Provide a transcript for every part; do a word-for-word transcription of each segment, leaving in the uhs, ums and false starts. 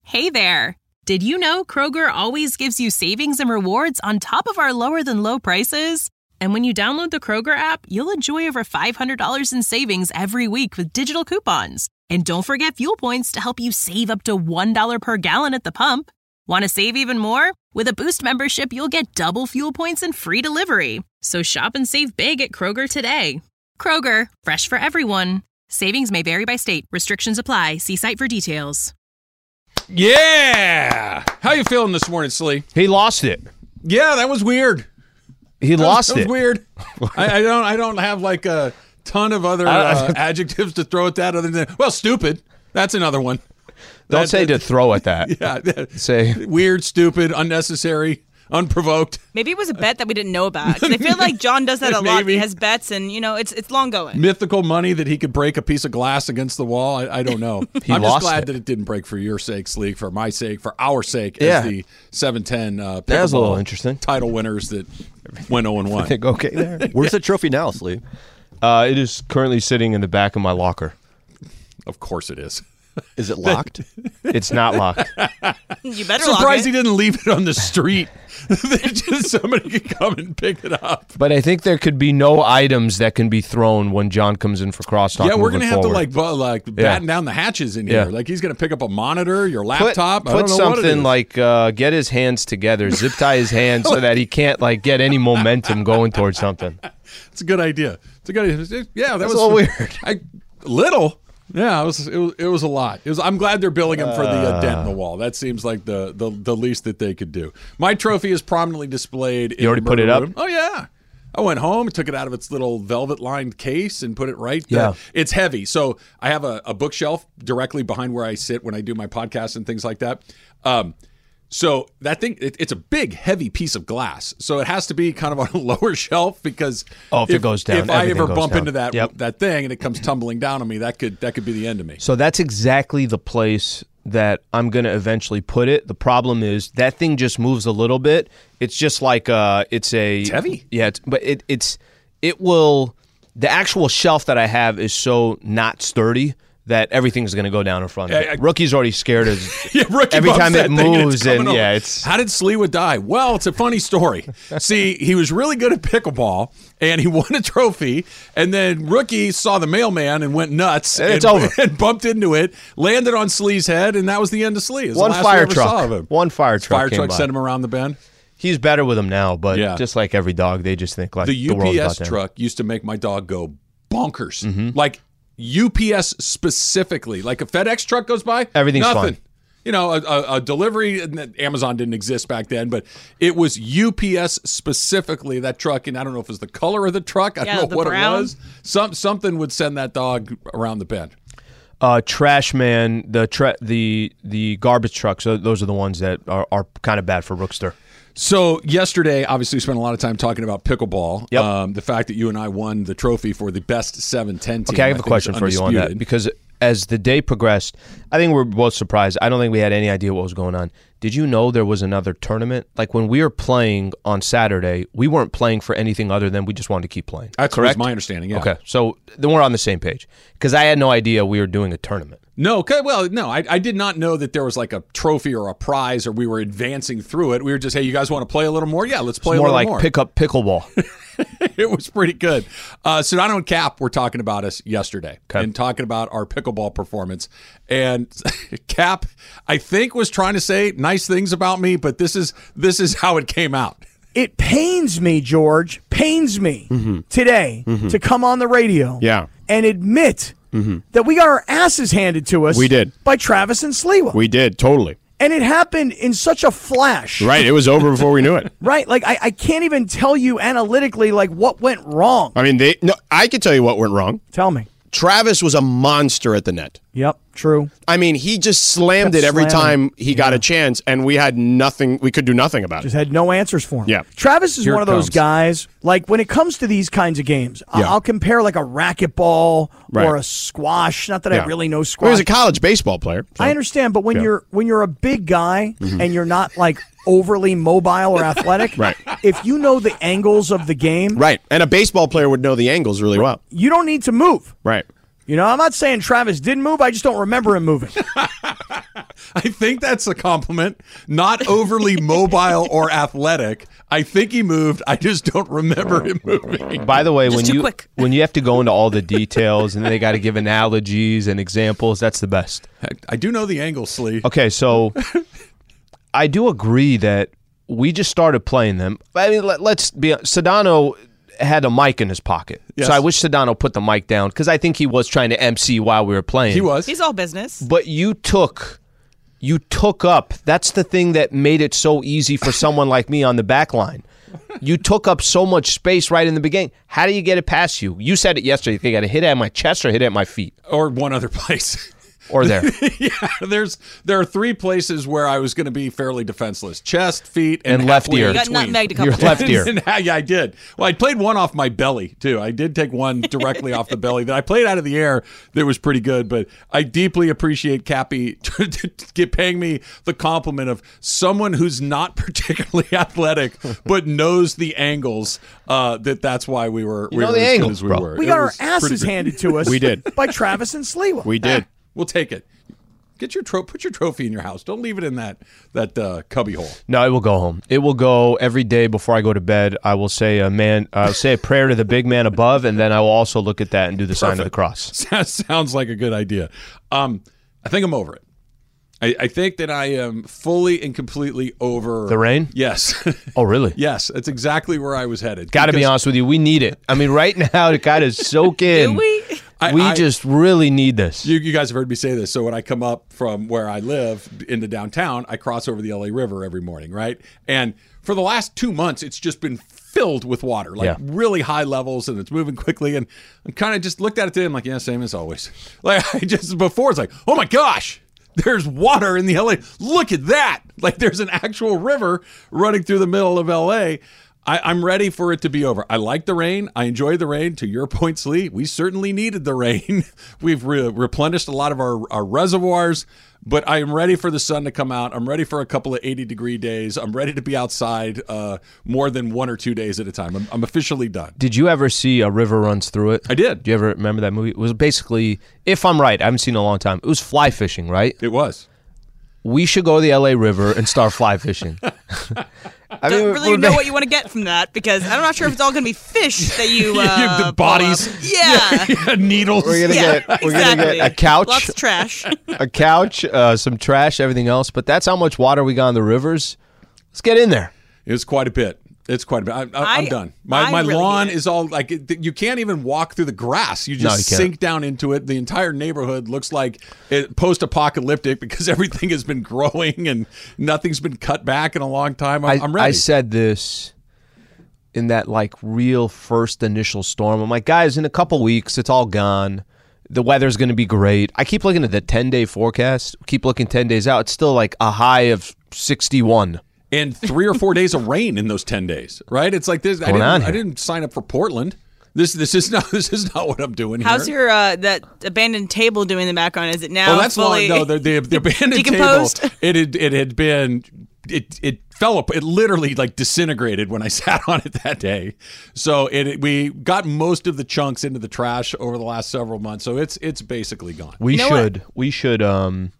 Hey there! Did you know Kroger always gives you savings and rewards on top of our lower-than-low prices? And when you download the Kroger app, you'll enjoy over five hundred dollars in savings every week with digital coupons. And don't forget fuel points to help you save up to one dollar per gallon at the pump. Want to save even more? With a Boost membership, you'll get double fuel points and free delivery. So shop and save big at Kroger today. Kroger, fresh for everyone. Savings may vary by state. Restrictions apply. See site for details. Yeah! How you feeling this morning, Slee? He lost it. Yeah, that was weird. He that lost was, that it. was weird. I, I don't I don't have like a ton of other uh, adjectives to throw at that other than, well, stupid. That's another one. Don't that, say that, to throw at that. Yeah. Say weird, stupid, unnecessary, unprovoked. Maybe it was a bet that we didn't know about. 'Cause I feel like John does that a lot. Maybe. He has bets, and you know, it's it's long going. Mythical money that he could break a piece of glass against the wall. I, I don't know. He I'm lost just glad it. that it didn't break for your sake, Sleek, for my sake, for our sake, Yeah. as the seven ten uh, That was a little pickleball interesting. title winners that went oh and one. Think okay there. Where's the trophy now, Slee? Uh, it is currently sitting in the back of my locker. Of course it is. Is it locked? It's not locked. You better Surprised lock he it. didn't leave it on the street. That just somebody could come and pick it up. But I think there could be no items that can be thrown when John comes in for crosstalk. Yeah, we're moving gonna have forward. to like bu- like batten down the hatches in here. Yeah. Like he's gonna pick up a monitor, your put, laptop. I put don't know what it something is. like uh, get his hands together, zip tie his hands so that he can't like get any momentum going towards something. It's a good idea. It's a good idea. Yeah, that That's was a little weird. I, little. Yeah, it was, it was. It was a lot. It was. I'm glad they're billing him for the uh, dent in the wall. That seems like the, the the least that they could do. My trophy is prominently displayed. in You already the put it murder up? room. Oh yeah. I went home, took it out of its little velvet-lined case, and put it right there. Yeah. It's heavy, so I have a, a bookshelf directly behind where I sit when I do my podcast and things like that. Um, so that thing, it, it's a big, heavy piece of glass. So it has to be kind of on a lower shelf because Oh, if it goes down, if I everything ever goes bump down. into that Yep. that thing and it comes tumbling down on me, that could that could be the end of me. So that's exactly the place that I'm going to eventually put it. The problem is that thing just moves a little bit. It's just like uh, it's a It's heavy. Yeah, it's, but it it's it will. The actual shelf that I have is so not sturdy that everything's going to go down in front of it. Yeah, I- Rookie's already scared as Yeah, Rookie every bumps time that it thing and moves, it's coming and over. yeah, it's How did Sleewa die? Well, it's a funny story. See, he was really good at pickleball, and he won a trophy, and then Rookie saw the mailman and went nuts. It's and, over. And bumped into it, landed on Slee's head, and that was the end of Slee. It was the one last we fire ever saw of truck. him. One fire truck. Fire came truck by. sent him around the bend. He's better with him now, but Yeah. just like every dog, they just think like The the, U world's P about S them. truck used to make my dog go bonkers. Mm-hmm. Like U P S specifically. Like a FedEx truck goes by, Everything's nothing. fine. You know, a, a, a delivery, Amazon didn't exist back then, but it was U P S specifically, that truck, and I don't know if it was the color of the truck. I Yeah, don't know the what brown. it was. Some Something would send that dog around the bend. Uh, trash man, the tra- the the garbage trucks. So those are the ones that are, are kind of bad for Rookster. So yesterday, obviously, we spent a lot of time talking about pickleball. Yep. Um, the fact that you and I won the trophy for the best seven ten team. Okay, I have a think question is for you on that undisputed. because as the day progressed, I think we're both surprised. I don't think we had any idea what was going on. Did you know there was another tournament? Like when we were playing on Saturday, we weren't playing for anything other than we just wanted to keep playing. That's correct. was my understanding. Yeah. Okay, so then we're on the same page because I had no idea we were doing a tournament. No, okay, well, no, I, I did not know that there was like a trophy or a prize or we were advancing through it. We were just, hey, you guys want to play a little more? Yeah, let's play It's a more little like more. pick up pickleball. It was pretty good. Uh, Sedano and Cap were talking about us yesterday Okay. and talking about our pickleball performance. And Cap, I think, was trying to say nice things about me, but this is this is how it came out. It pains me, George, pains me Mm-hmm. today to come on the radio Yeah. and admit that we got our asses handed to us We did. by Travis and Sleewa. We did, totally. And it happened in such a flash. Right, it was over before we knew it. Right? Like, I, I can't even tell you analytically, like, what went wrong. I mean, they. No, I can tell you what went wrong. Tell me. Travis was a monster at the net. Yep, true. I mean, he just slammed Kept it every slamming. time he got a chance, and we had nothing. We could do nothing about Just it. had no answers for him. Yeah. Travis is Here one it of those comes. guys, like, when it comes to these kinds of games, I- Yeah. I'll compare, like, a racquetball Right. or a squash. Not that I Yeah. really know Well, squash. he was a college baseball player. so- I understand, but when Yeah. you're when you're a big guy and you're not like overly mobile or athletic, Right. if you know the angles of the game, Right, and a baseball player would know the angles really well. you don't need to move. Right. You know, I'm not saying Travis didn't move. I just don't remember him moving. I think that's a compliment. Not overly mobile or athletic. I think he moved. I just don't remember him moving. By the way, Just when too you quick. when you have to go into all the details and then they got to give analogies and examples, that's the best. I do know the angle, Slee. Okay, so I do agree that we just started playing them. I mean, let, let's be Sedano had a mic in his pocket. Yes. So I wish Sedano put the mic down because I think he was trying to M C while we were playing. He was. He's all business. But you took you took up. That's the thing that made it so easy for someone like me on the back line. You took up so much space right in the beginning. How do you get it past you? You said it yesterday. You got to hit it at my chest or hit it at my feet Or one other place. or there. Yeah, there's there are three places where I was going to be fairly defenseless: chest, feet, and, And left halfway ear. in You got between. nutmegged a couple Your left times. ear. And, yeah, I did. Well, I played one off my belly too. I did take one directly off the belly that I played out of the air. That was pretty good. But I deeply appreciate Cappy get paying me the compliment of someone who's not particularly athletic but knows the angles. Uh, that that's why we were. You we know were the as good angles, as we bro. were. We It got our was pretty asses good. handed to us. We did. by Travis and Sliwa. We did. We'll take it. Get your tro- put your trophy in your house. Don't leave it in that that uh, cubby hole. No, it will go home. It will go every day before I go to bed. I will say a man, uh, say a prayer to the big man above, and then I will also look at that and do the sign of the cross. Sounds like a good idea. Um, I think I'm over it. I, I think that I am fully and completely over The rain? Yes, Oh, really? yes. That's exactly where I was headed. Got to be Because honest with you, we need it. I mean, right now to kind of soak in. Do we? I- we I- just really need this. You, you guys have heard me say this. So when I come up from where I live into downtown, I cross over the L A River every morning, right? And for the last two months, it's just been filled with water, like Yeah. really high levels, and it's moving quickly. And I'm kind of just looked at it today. I'm like, yeah, same as always. Like I just before, it's like, oh my gosh, there's water in the L A. Look at that! Like there's an actual river running through the middle of L A. I, I'm ready for it to be over. I like the rain. I enjoy the rain. To your point, Slee, we certainly needed the rain. We've re- replenished a lot of our, our reservoirs, but I am ready for the sun to come out. I'm ready for a couple of eighty degree days. I'm ready to be outside uh, more than one or two days at a time. I'm, I'm officially done. Did you ever see A River Runs Through It? I did. Do you ever remember that movie? It was basically, if I'm right, I haven't seen it in a long time. It was fly fishing, right? It was. We should go to the L A River and start fly fishing. I Don't mean, really we're know ba- what you want to get from that because I'm not sure if it's all going to be fish that you uh, the pull bodies. up. Yeah. Needles. We're gonna Yeah, get we're gonna exactly. get a couch, Lots of trash. a couch, uh, some trash, everything else. But that's how much water we got in the rivers. Let's get in there. It's quite a bit. It's quite a bit. I, I, I'm I- done. My I my really lawn hate it. is all like it, you can't even walk through the grass. You No, just you can't. sink down into it. The entire neighborhood looks like it, post-apocalyptic because everything has been growing and nothing's been cut back in a long time. I'm, I, I'm ready. I said this in that like real first initial storm. I'm like, guys, in a couple weeks, it's all gone. The weather's going to be great. I keep looking at the ten-day forecast. Keep looking ten days out. It's still like a high of sixty-one. and three or four days of rain in those ten days. Right? It's like this. I Going didn't, on I here? didn't sign up for Portland. This this is not this is not what I'm doing How's here. your uh, that abandoned table doing in the background? Is it now Oh, that's fully long. No, the, the, the abandoned decomposed? table. It had it had been it it fell up. It literally like disintegrated when I sat on it that day. So it, it we got most of the chunks into the trash over the last several months. So it's it's basically gone. We know what? should. We should. Um,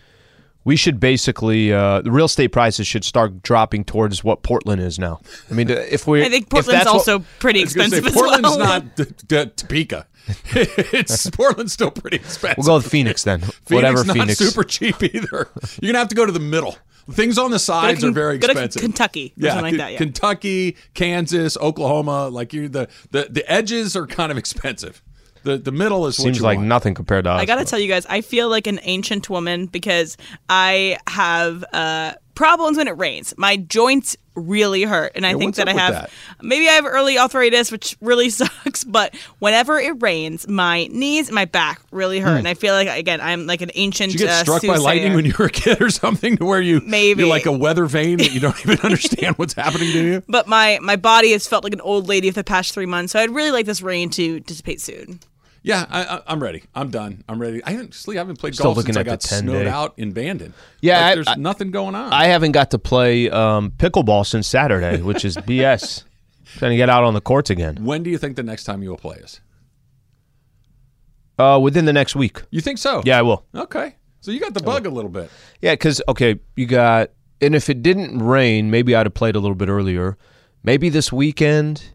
we should basically. Uh, the real estate prices should start dropping towards what Portland is now. I mean, if we. I think if Portland's that's what- also pretty I was gonna say, expensive as Portland's well. not d- d- Topeka. it's Portland's still pretty expensive. We'll go with Phoenix then. Phoenix Whatever not Phoenix. super cheap either. You're gonna have to go to the middle. Things on the sides Go to are very Ken- go to expensive. Kentucky or yeah, something like K- that, yeah. Kentucky, Kansas, Oklahoma. Like you, the, the the edges are kind of expensive. The the middle is what Seems you like want. nothing compared to us. I gotta but- tell you guys, I feel like an ancient woman because I have uh, problems when it rains. My joints really hurt, and I Yeah, think what's that up I with have that? maybe I have early arthritis, which really sucks. But whenever it rains, my knees, and my back really hurt, and I feel like again I'm like an ancient. Did you get uh, struck by lightning soothsayer. when you were a kid or something, to where you Maybe. you're like a weather vane that you don't even understand what's happening to you? But my my body has felt like an old lady for the past three months, so I'd really like this rain to dissipate soon. Yeah, I, I, I'm ready. I'm done. I'm ready. I haven't, I haven't played Still golf looking since I at the got ten snowed day. out in Bandon. Yeah, Like, I- there's I- nothing going on. I haven't got to play um, pickleball since Saturday, which is B S. Trying to get out on the courts again. when do you think the next time you will play is? Uh, within the next week. You think so? Yeah, I will. Okay. So you got the bug a little bit. Yeah, because, okay, you got, and if it didn't rain, maybe I'd have played a little bit earlier. Maybe this weekend,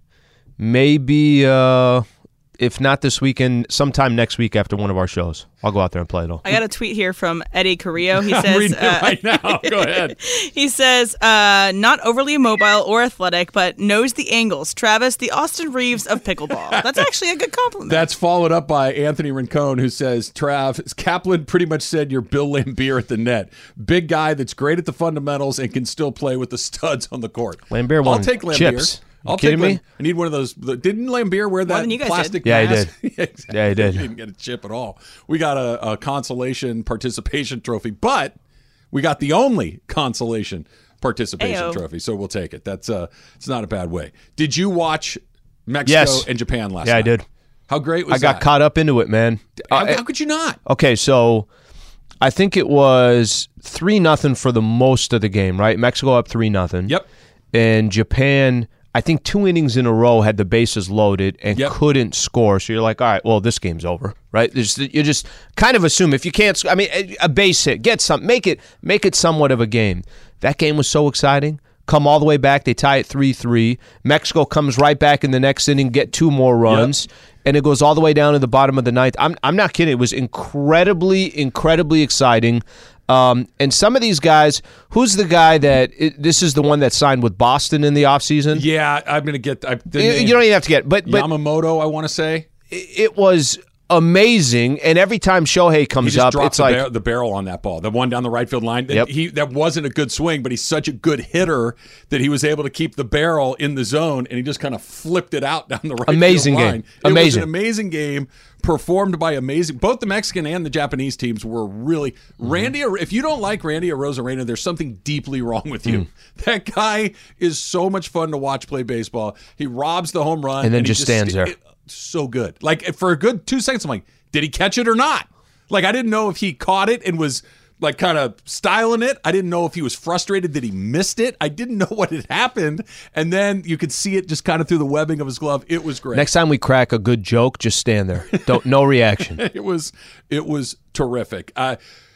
maybe, uh, if not this weekend, sometime next week after one of our shows. I'll go out there and play it all. I got a tweet here from Eddie Carrillo. He I'm says, reading it uh, right now. Go ahead. He says, uh, not overly mobile or athletic, but knows the angles. Travis, the Austin Reeves of pickleball. That's actually a good compliment. That's followed up by Anthony Rincon, who says, Trav, Kaplan pretty much said you're Bill Laimbeer at the net. Big guy that's great at the fundamentals and can still play with the studs on the court. Laimbeer I'll won take Laimbeer. chips. You I'll kidding take me? Lam- I need one of those. Didn't Laimbeer wear that than you guys plastic did. Yeah, he mask? did. Yeah, exactly. Yeah, he did. He didn't get a chip at all. We got a, a consolation participation trophy, but we got the only consolation participation Ayo. trophy, so we'll take it. That's uh, it's not a bad way. Did you watch Mexico Yes. and Japan last Yeah, night? I did. How great was I got that? caught up into it, man. How, Uh, how could you not? Okay, so I think it was three nothing for the most of the game, right? Mexico up three nothing. Yep. And Japan, I think two innings in a row had the bases loaded and Yep. couldn't score. So you're like, all right, well, this game's over, right? There's, you just kind of assume if you can't, sc- I mean, a, a base hit, get some, make it, make it somewhat of a game. That game was so exciting. Come all the way back, they tie it three three. Mexico comes right back in the next inning, get two more runs. Yep. And it goes all the way down to the bottom of the ninth. I'm I'm not kidding. It was incredibly, incredibly exciting. Um, and some of these guys, who's the guy that it, this is the one that signed with Boston in the offseason? Yeah, I'm gonna get. I, the You, name- you don't even have to get, but but Yamamoto, I want to say. it was amazing. And every time Shohei He comes just up, dropped it's the, like bar- the barrel on that ball, the one down the right field line. Yep. He that wasn't a good swing, but he's such a good hitter that he was able to keep the barrel in the zone, and he just kind of flipped it out down the right Amazing field game. line. It was Amazing. an amazing game, performed by amazing. Both the Mexican and the Japanese teams were really Mm-hmm. Randy. If you don't like Randy Arozarena, there's something deeply wrong with you. Mm. That guy is so much fun to watch play baseball. He robs the home run And then he just stands there. it- so good. Like for a good two seconds, I'm like, did he catch it or not? Like I didn't know if he caught it and was like kind of styling it. I didn't know if he was frustrated that he missed it. I didn't know what had happened. And then you could see it just kind of through the webbing of his glove. It was great. next time we crack a good joke, just stand there. Don't no reaction. it was it was terrific. Uh,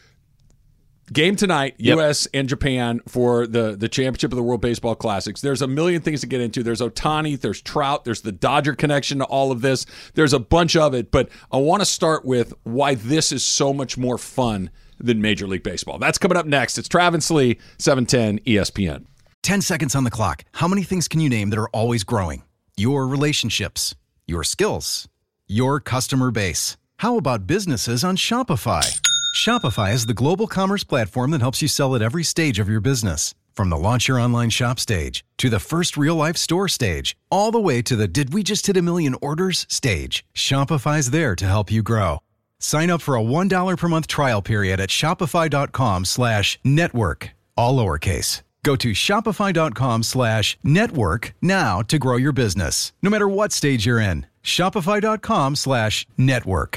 game tonight, Yep. U S and Japan for the, the championship of the World Baseball Classics. There's a million things to get into. There's Ohtani, there's Trout, there's the Dodger connection to all of this. There's a bunch of it, but I want to start with why this is so much more fun than Major League Baseball. That's coming up next. It's Travis Lee, seven ten E S P N. ten seconds on the clock. How many things can you name that are always growing? Your relationships, your skills, your customer base. How about businesses on Shopify? Shopify is the global commerce platform that helps you sell at every stage of your business. From the launch your online shop stage to the first real life store stage, all the way to the did we just hit a million orders stage. Shopify's there to help you grow. Sign up for a one dollar per month trial period at shopify.com slash network, all lowercase. Go to shopify.com slash network now to grow your business, no matter what stage you're in. Shopify.com slash network.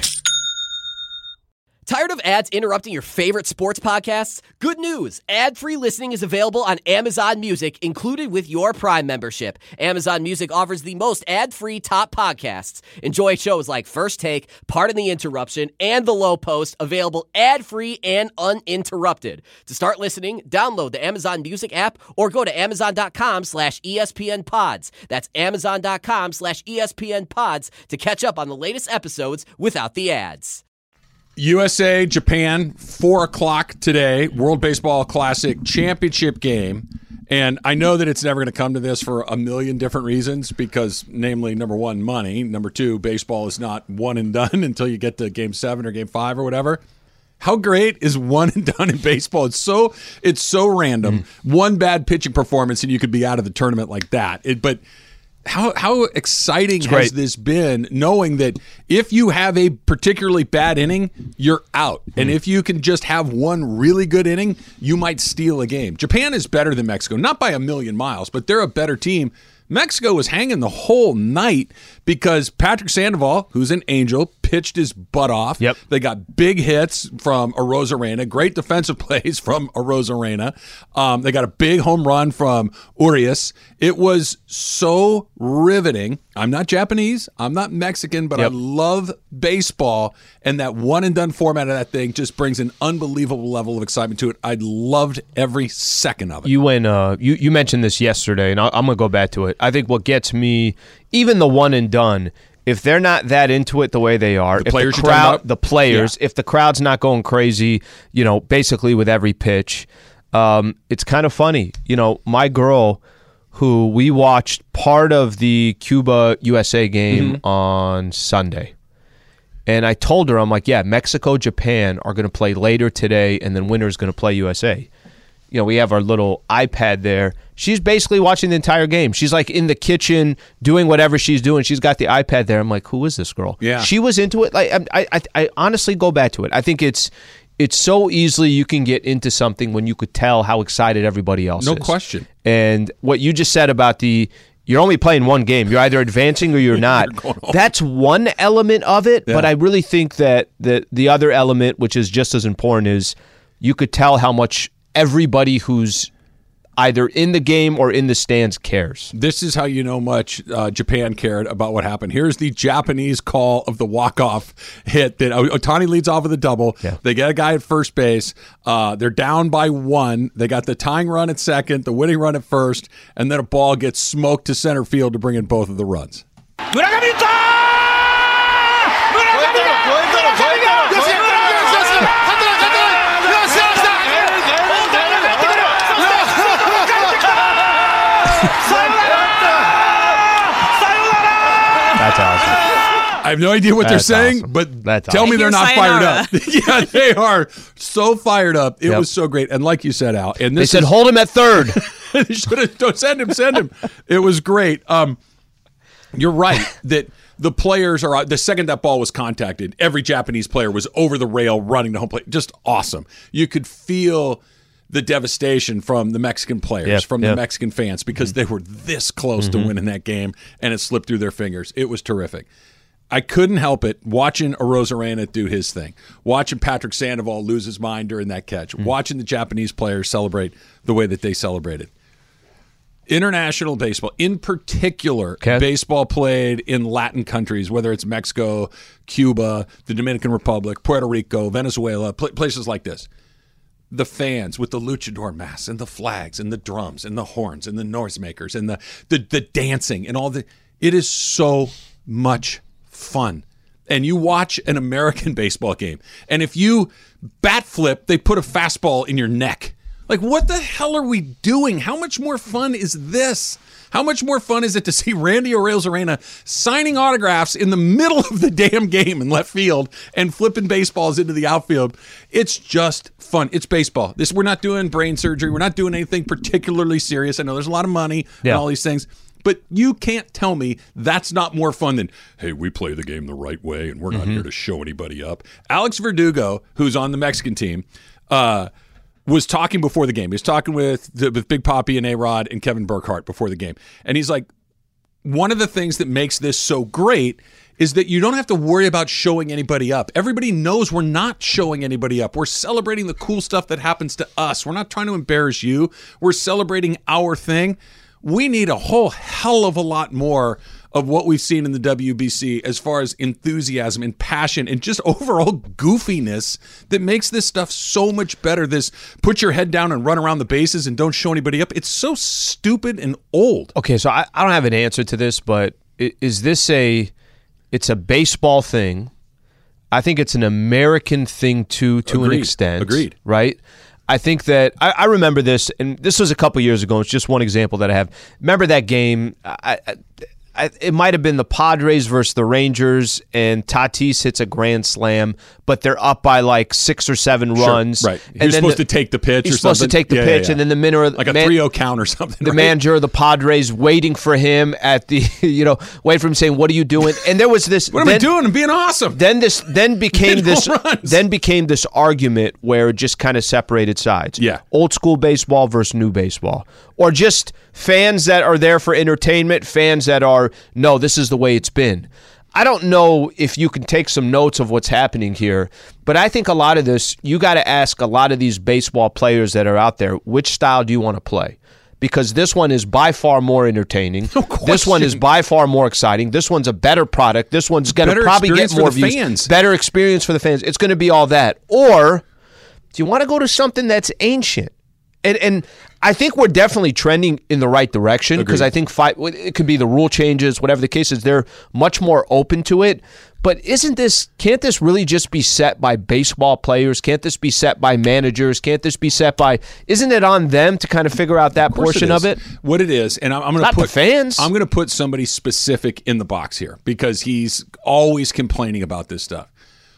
Tired of ads interrupting your favorite sports podcasts? Good news! Ad-free listening is available on Amazon Music, included with your Prime membership. Amazon Music offers the most ad-free top podcasts. Enjoy shows like First Take, Pardon the Interruption, and The Low Post, available ad-free and uninterrupted. To start listening, download the Amazon Music app or go to amazon.com slash ESPN pods. That's amazon.com slash ESPN pods to catch up on the latest episodes without the ads. U S A, Japan, four o'clock today, World Baseball Classic championship game. And I know that it's never going to come to this for a million different reasons because, namely, number one, money. Number two, baseball is not one and done until you get to game seven or game five or whatever. How great is one and done in baseball? It's so it's so random. Mm. One bad pitching performance and you could be out of the tournament like that. It, but how how exciting has great. this been, knowing that if you have a particularly bad inning, you're out. Mm. And if you can just have one really good inning, you might steal a game. Japan is better than Mexico, not by a million miles, but they're a better team. Mexico was hanging the whole night. because Patrick Sandoval, who's an Angel, pitched his butt off. Yep. They got big hits from Arozarena, great defensive plays from Arozarena. Um, they got a big home run from Urias. It was so riveting. I'm not Japanese. I'm not Mexican, but Yep. I love baseball, and that one-and-done format of that thing just brings an unbelievable level of excitement to it. I loved every second of it. You went. Uh, you you mentioned this yesterday, and I, I'm gonna go back to it. I think what gets me, even the one and done, if they're not that into it the way they are, The if players the you're talking crowd, about? the players, Yeah. if the crowd's not going crazy, you know, basically with every pitch, um, it's kind of funny. You know, my girl, who we watched part of the Cuba U S A game Mm-hmm. on Sunday. And I told her, I'm like, yeah, Mexico, Japan are going to play later today, and then winner's going to play U S A. You know, we have our little iPad there. She's basically watching the entire game. She's like in the kitchen doing whatever she's doing. She's got the iPad there. I'm like, who is this girl? Yeah. She was into it. Like, I, I, I honestly go back to it. I think it's it's so easily you can get into something when you could tell how excited everybody else No is. question. And what you just said about the you're only playing one game. You're either advancing or you're not. You're going home. That's one element of it, Yeah. but I really think that the the other element, which is just as important, is you could tell how much everybody who's either in the game or in the stands cares. This is how you know much uh, Japan cared about what happened. Here's the Japanese call of the walk-off hit that Ohtani leads off with a double. Yeah. They get a guy at first base. Uh, they're down by one. They got the tying run at second, the winning run at first, and then a ball gets smoked to center field to bring in both of the runs. That's awesome. I have no idea what That's they're saying, awesome. but That's tell me awesome. they're not Sayonara. fired up. Yeah, they are so fired up. It Yep. was so great. And like you said, Al, and They this said, is, hold him at third. they should have don't send him, send him. It was great. Um, you're right that the players are the second that ball was contacted, every Japanese player was over the rail running to home plate. Just awesome. You could feel the devastation from the Mexican players, Yep, from yep. the Mexican fans, because they were this close to winning that game, and it slipped through their fingers. It was terrific. I couldn't help it watching Arozarena do his thing, watching Patrick Sandoval lose his mind during that catch, watching the Japanese players celebrate the way that they celebrated. International baseball, in particular, Okay. baseball played in Latin countries, whether it's Mexico, Cuba, the Dominican Republic, Puerto Rico, Venezuela, pl- places like this. The fans with the luchador masks and the flags and the drums and the horns and the noisemakers and the, the the dancing and all the it is so much fun. And you watch an American baseball game, and if you bat flip, they put a fastball in your neck. Like, what the hell are we doing? How much more fun is this? How much more fun is it to see Randy Arozarena signing autographs in the middle of the damn game in left field and flipping baseballs into the outfield? It's just fun. It's baseball. This we're not doing brain surgery. We're not doing anything particularly serious. I know there's a lot of money Yeah. and all these things, but you can't tell me that's not more fun than, hey, we play the game the right way and we're not here to show anybody up. Alex Verdugo, who's on the Mexican team, uh, was talking before the game. He was talking with the, with Big Papi and A-Rod and Kevin Burkhardt before the game. And he's like, one of the things that makes this so great is that you don't have to worry about showing anybody up. Everybody knows we're not showing anybody up. We're celebrating the cool stuff that happens to us. We're not trying to embarrass you. We're celebrating our thing. We need a whole hell of a lot more of what we've seen in the W B C as far as enthusiasm and passion and just overall goofiness that makes this stuff so much better. This put your head down and run around the bases and don't show anybody up. It's so stupid and old. Okay, so I, I don't have an answer to this, but i- is this a it's a baseball thing? I think it's an American thing too, to an Agreed. extent. Agreed. Right? I think that I, I remember this, and this was a couple years ago. It's just one example that I have. Remember that game? I, I, I, it might have been the Padres versus the Rangers, and Tatis hits a grand slam, but they're up by like six or seven Sure, runs. right. He And was then supposed the- to take the pitch He's or supposed something. to take the Yeah, yeah, pitch, yeah. and then the minute Like a man- three oh count or something. the right? manager of the Padres waiting for him at the, you know, waiting for him saying, "What are you doing?" And there was this. What am then, I doing? I'm being awesome. Then this, then became Hit this, home runs. then became this argument where it just kind of separated sides. Yeah. Old school baseball versus new baseball, or just fans that are there for entertainment, fans that are or no, this is the way it's been. I don't know if you can take some notes of what's happening here, but I think a lot of this, you got to ask a lot of these baseball players that are out there, which style do you want to play? Because this one is by far more entertaining. No this one is by far more exciting. This one's a better product. This one's going to probably get more views. Fans. Better experience for the fans. It's going to be all that. Or do you want to go to something that's ancient? And and I think we're definitely trending in the right direction because I think five, it could be the rule changes, whatever the case is. They're much more open to it. But isn't this, can't this really just be set by baseball players? Can't this be set by managers? Can't this be set by, isn't it on them to kind of figure out that portion of it? What it is, and I'm, I'm going to put the fans. I'm going to put somebody specific in the box here because he's always complaining about this stuff.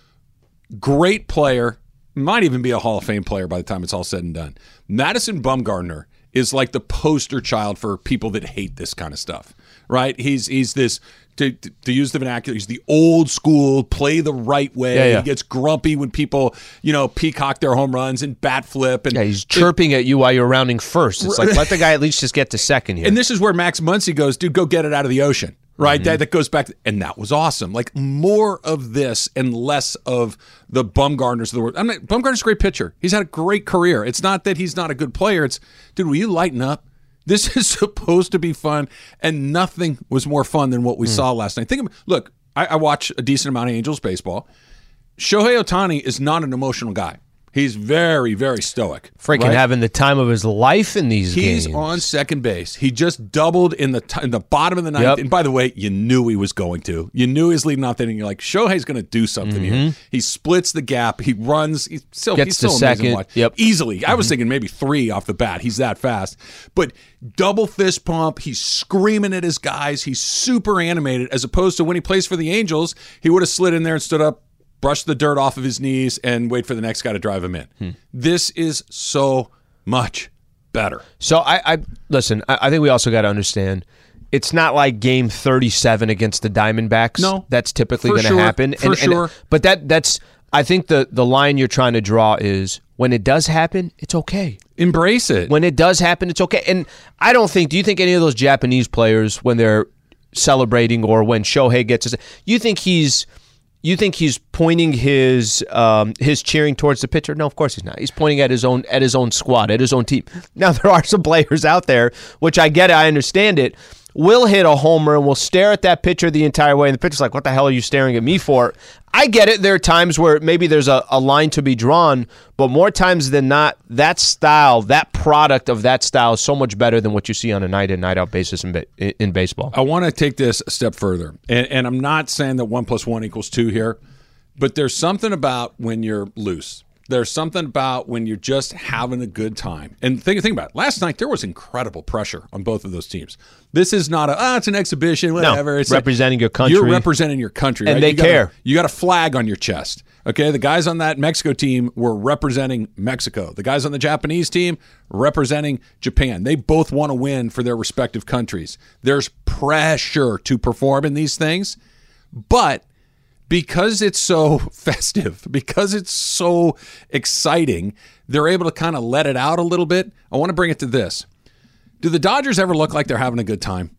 Great player, might even be a Hall of Fame player by the time it's all said and done. Madison Bumgarner is like the poster child for people that hate this kind of stuff, right? He's he's this, to, to use the vernacular, he's the old school, play the right way. Yeah, yeah. He gets grumpy when people, you know, peacock their home runs and bat flip. And yeah, he's chirping it, at you while you're rounding first. It's like, let the guy at least just get to second here. And this is where Max Muncy goes, dude, go get it out of the ocean. Right, mm-hmm. that, that goes back, to, and that was awesome. Like more of this and less of the Bumgarners of the world. I mean, Bumgarner's a great pitcher. He's had a great career. It's not that he's not a good player. It's, dude, will you lighten up? This is supposed to be fun, and nothing was more fun than what we mm. saw last night. Think of, look, I, I watch a decent amount of Angels baseball. Shohei Ohtani is not an emotional guy. He's very, very stoic. Freaking right? having the time of his life in these He's games. He's on second base. He just doubled in the t- in the bottom of the ninth. Yep. And by the way, you knew he was going to. You knew he was leading off the inning. You're like, Shohei's going to do something mm-hmm. here. He splits the gap. He runs. He's still, Gets he's still to amazing second. to watch. Yep. Easily. Mm-hmm. I was thinking maybe three off the bat. He's that fast. But double fist pump. He's screaming at his guys. He's super animated as opposed to when he plays for the Angels, he would have slid in there and stood up, brush the dirt off of his knees, and wait for the next guy to drive him in. Hmm. This is so much better. So I, I listen, I, I think we also got to understand, it's not like game thirty-seven against the Diamondbacks. No. That's typically going to sure, happen. For and, sure. And, but that that's, I think the, the line you're trying to draw is when it does happen, it's okay. Embrace it. When it does happen, it's okay. And I don't think, do you think any of those Japanese players, when they're celebrating or when Shohei gets his, you think he's, You think he's pointing his um, his cheering towards the pitcher? No, of course he's not. He's pointing at his own at his own squad, at his own team. Now there are some players out there, which I get it, I understand it, will hit a homer and will stare at that pitcher the entire way, and the pitcher's like, what the hell are you staring at me for? I get it. There are times where maybe there's a, a line to be drawn, but more times than not, that style, that product of that style is so much better than what you see on a night-in, night-out basis in, in baseball. I want to take this a step further, and, and I'm not saying that one plus one equals two here, but there's something about when you're loose. There's something about when you're just having a good time. And think, think about it. Last night, there was incredible pressure on both of those teams. This is not a, ah, oh, it's an exhibition, whatever. No, it's representing a, your country. You're representing your country, and right? they you got care. A, you got a flag on your chest. Okay, the guys on that Mexico team were representing Mexico. The guys on the Japanese team representing Japan. They both want to win for their respective countries. There's pressure to perform in these things, but because it's so festive, because it's so exciting, they're able to kind of let it out a little bit. I want to bring it to this. Do the Dodgers ever look like they're having a good time?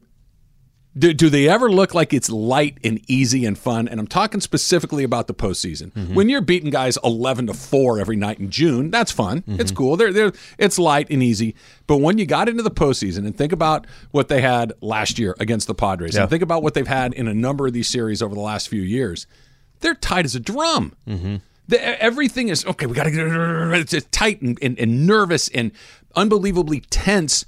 Do, do they ever look like it's light and easy and fun? And I'm talking specifically about the postseason. Mm-hmm. When you're beating guys eleven to four every night in June, that's fun. Mm-hmm. It's cool. They're, they're, it's light and easy. But when you got into the postseason, and think about what they had last year against the Padres, yeah. and think about what they've had in a number of these series over the last few years, they're tight as a drum. Mm-hmm. The, everything is, okay, we got to get it's tight and, and, and nervous and unbelievably tense.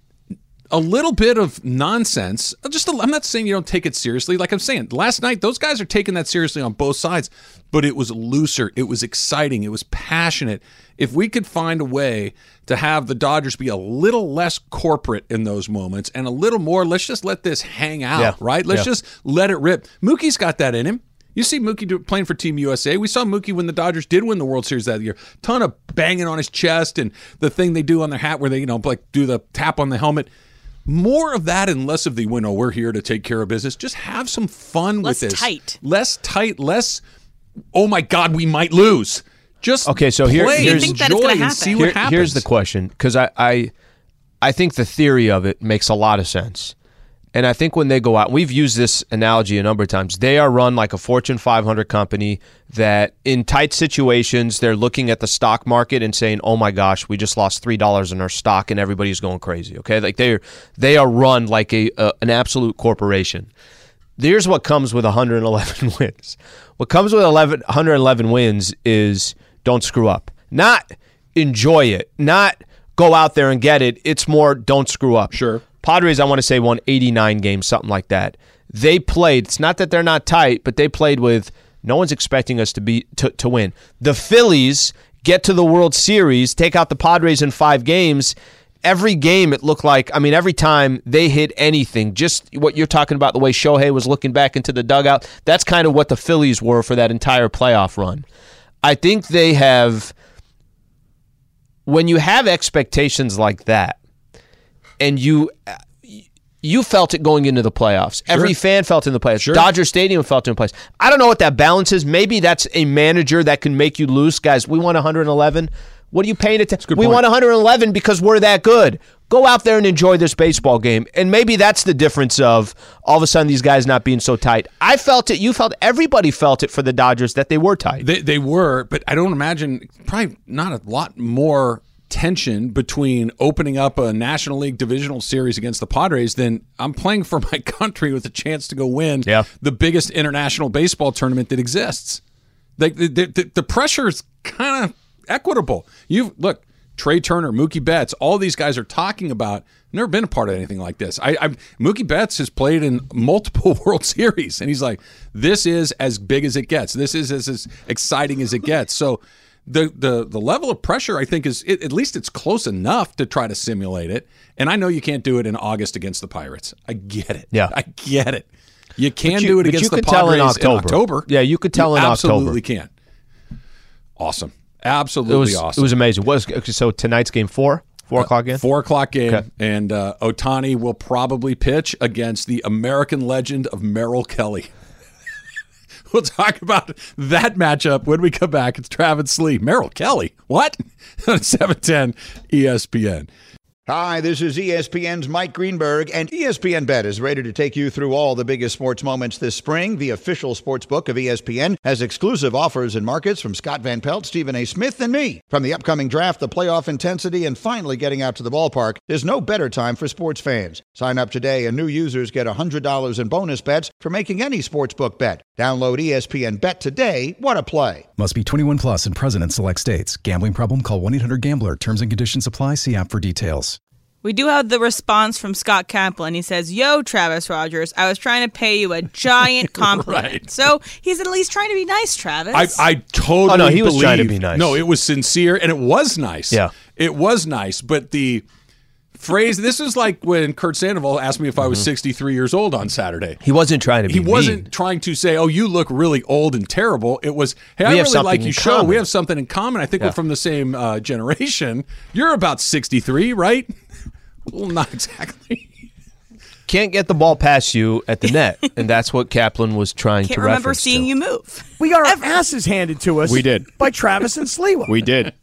A little bit of nonsense. Just a, I'm not saying you don't take it seriously. Like I'm saying, last night, those guys are taking that seriously on both sides, but it was looser. It was exciting. It was passionate. If we could find a way to have the Dodgers be a little less corporate in those moments and a little more, let's just let this hang out, yeah. right? Let's yeah. just let it rip. Mookie's got that in him. You see Mookie do, playing for Team U S A. We saw Mookie when the Dodgers did win the World Series that year. Ton of banging on his chest and the thing they do on their hat where they, you know, like do the tap on the helmet. More of that and less of the, well, no, we're here to take care of business. Just have some fun less with this. Less tight. Less tight, less, oh my God, we might lose. Just okay, so here, play, here's, enjoy, and see what here, happens. Here's the question, because I, I, I think the theory of it makes a lot of sense. And I think when they go out, we've used this analogy a number of times, they are run like a Fortune five hundred company that in tight situations, they're looking at the stock market and saying, oh my gosh, we just lost three dollars in our stock and everybody's going crazy, okay? Like they're, they are run like a, a an absolute corporation. Here's what comes with one hundred eleven wins. What comes with eleven, one hundred eleven wins is don't screw up. Not enjoy it, not go out there and get it. It's more don't screw up. Sure. Padres, I want to say, won eighty-nine games, something like that. They played. It's not that they're not tight, but they played with no one's expecting us to be to, to win. The Phillies get to the World Series, take out the Padres in five games. Every game, it looked like, I mean, every time they hit anything, just what you're talking about, the way Shohei was looking back into the dugout, that's kind of what the Phillies were for that entire playoff run. I think they have, when you have expectations like that, and you you felt it going into the playoffs. Sure. Every fan felt it in the playoffs. Sure. Dodger Stadium felt it in the playoffs. I don't know what that balance is. Maybe that's a manager that can make you lose. Guys, we won one hundred eleven. What are you paying attention? We won one hundred eleven because we're that good. Go out there and enjoy this baseball game. And maybe that's the difference of all of a sudden these guys not being so tight. I felt it. You felt everybody felt it for the Dodgers that they were tight. They, they were, but I don't imagine, probably not a lot more tension between opening up a National League divisional series against the Padres than I'm playing for my country with a chance to go win yeah. the biggest international baseball tournament that exists. Like the, the, the, the pressure is kind of equitable. You look, Trey Turner, Mookie Betts, all these guys are talking about. Never been a part of anything like this. I, I Mookie Betts has played in multiple World Series, and he's like, "This is as big as it gets. This is as, as exciting as it gets." So, the the the level of pressure, I think, is it, at least it's close enough to try to simulate it. And I know you can't do it in August against the Pirates. I get it. Yeah, I get it. You can you, do it against the Padres in October. in October. Yeah, you could tell you in absolutely October. Absolutely can. Awesome. Absolutely it was, awesome. It was amazing. What was, so tonight's game four? Four o'clock game? Uh, four o'clock game. Okay. And uh, Ohtani will probably pitch against the American legend of Merrill Kelly. We'll talk about that matchup when we come back. It's Travis Slee. Merrill Kelly. What? On seven ten E S P N. Hi, this is E S P N's Mike Greenberg, and E S P N Bet is ready to take you through all the biggest sports moments this spring. The official sports book of E S P N has exclusive offers and markets from Scott Van Pelt, Stephen A. Smith, and me. From the upcoming draft, the playoff intensity, and finally getting out to the ballpark, there's no better time for sports fans. Sign up today, and new users get one hundred dollars in bonus bets for making any sportsbook bet. Download E S P N Bet today. What a play. Must be twenty-one plus and present in select states. Gambling problem? Call one eight hundred gambler. Terms and conditions apply. See app for details. We do have the response from Scott Kaplan. He says, yo, Travis Rogers, I was trying to pay you a giant compliment. Right. So he's at least trying to be nice, Travis. I, I totally Oh, no, he was believe, trying to be nice. No, it was sincere, and it was nice. Yeah. It was nice, but the phrase, this is like when Kurt Sandoval asked me if I was Mm-hmm. sixty-three years old on Saturday. He wasn't trying to be He wasn't mean. trying to say, oh, you look really old and terrible. It was, hey, We I have really something like in you show. common. We have something in common. I think Yeah. we're from the same uh, generation. You're about sixty-three, right? Well, not exactly. Can't get the ball past you at the net, and that's what Kaplan was trying Can't to remember reference seeing to. you move. We got our asses handed to us. We did. By Travis and Sliwa. We did.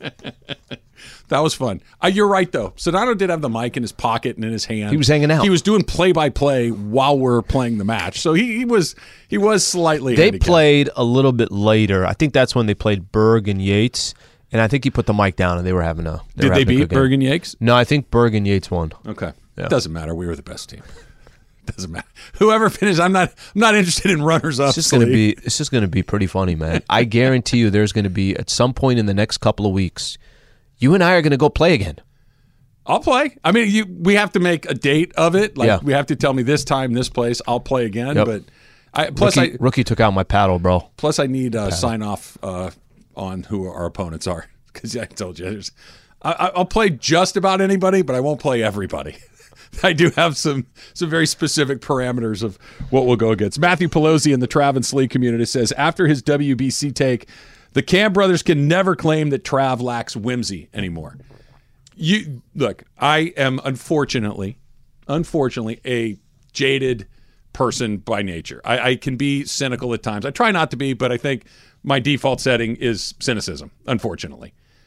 That was fun. Uh, you're right, though. Sedano did have the mic in his pocket and in his hand. He was hanging out. He was doing play-by-play while we're playing the match. So he, he was he was slightly They handicapped. played a little bit later. I think that's when they played Berg and Yates, and I think he put the mic down, and they were having a. They Did were they having a beat good game. Berg and Yates? No, I think Berg and Yates won. Okay. Yeah. It doesn't matter. We were the best team. Doesn't matter. Whoever finished, I'm not. I'm not interested in runners up. It's just going to be. It's just going to be pretty funny, man. I guarantee you, there's going to be at some point in the next couple of weeks, you and I are going to go play again. I'll play. I mean, you. We have to make a date of it. Like Yeah. we have to tell me this time, this place. I'll play again. Yep. But I plus Rookie, I rookie took out my paddle, bro. plus I need uh, sign off uh, on who our opponents are because I told you. There's, I, I'll play just about anybody, but I won't play everybody. I do have some some very specific parameters of what we'll go against. Matthew Pelosi in the Travis Lee community says, after his W B C take, the Cam brothers can never claim that Trav lacks whimsy anymore. You look, I am unfortunately, unfortunately, a jaded person by nature. I, I can be cynical at times. I try not to be, but I think my default setting is cynicism, unfortunately.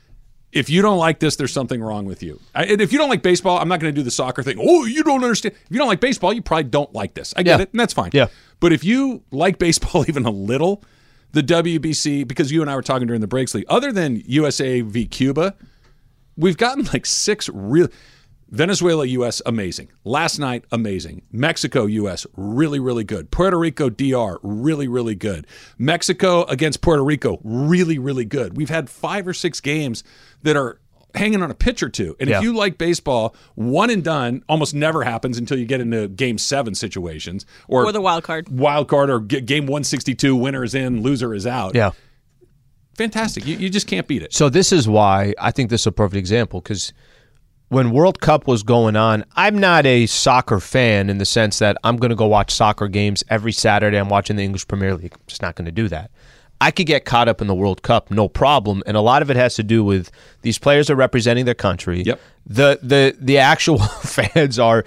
if you don't like this, there's something wrong with you. I, and if you don't like baseball, I'm not going to do the soccer thing. Oh, you don't understand. If you don't like baseball, you probably don't like this. I get Yeah. it, and that's fine. Yeah. But if you like baseball even a little, the W B C, because you and I were talking during the breaks, Lee, other than U S A v Cuba, we've gotten like six real. Venezuela, U S, amazing. Last night, amazing. Mexico, U S, really, really good. Puerto Rico, D R, really, really good. Mexico against Puerto Rico, really, really good. We've had five or six games that are hanging on a pitch or two. And Yeah. if you like baseball, one and done almost never happens until you get into game seven situations. Or, Or the wild card. Wild card or g- game one sixty-two, winner is in, loser is out. Yeah. Fantastic. You, you just can't beat it. So this is why I think this is a perfect example, because when World Cup was going on, I'm not a soccer fan in the sense that I'm going to go watch soccer games every Saturday. I'm watching the English Premier League. I'm just not going to do that. I could get caught up in the World Cup, no problem, and a lot of it has to do with these players are representing their country. Yep. The the the actual fans are